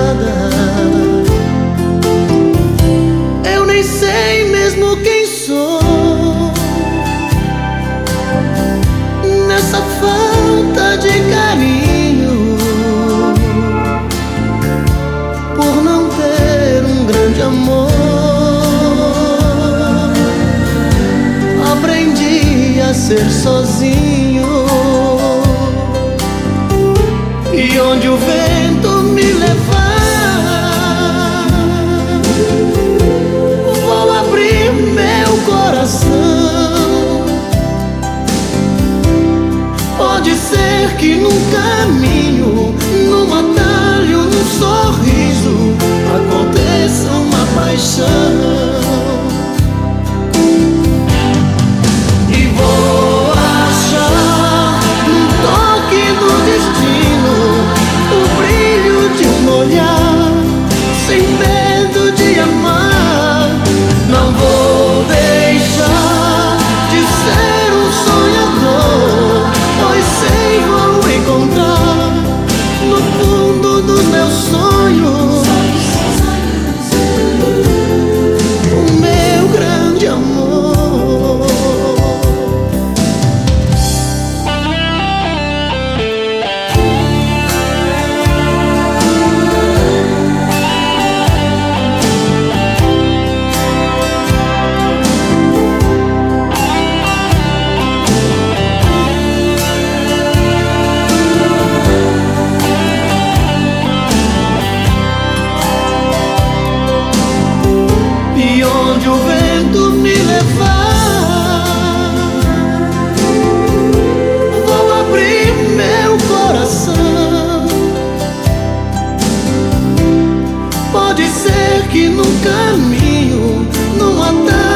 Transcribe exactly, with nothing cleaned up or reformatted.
nada. Eu nem sei mesmo quem sou, nessa falta de carinho, por não ter um grande amor. Aprendi a ser sozinho, e onde o vento me levar, vou abrir meu coração. Pode ser que num caminho, num atalho, num sorriso, aconteça uma paixão. Sem medo de amar, não vou deixar de ser um sonhador, pois sei vou encontrar no fundo dos meus sonhos o meu grande amor. E onde o vento me levar, vou abrir meu coração. Pode ser que no caminho, num atalho,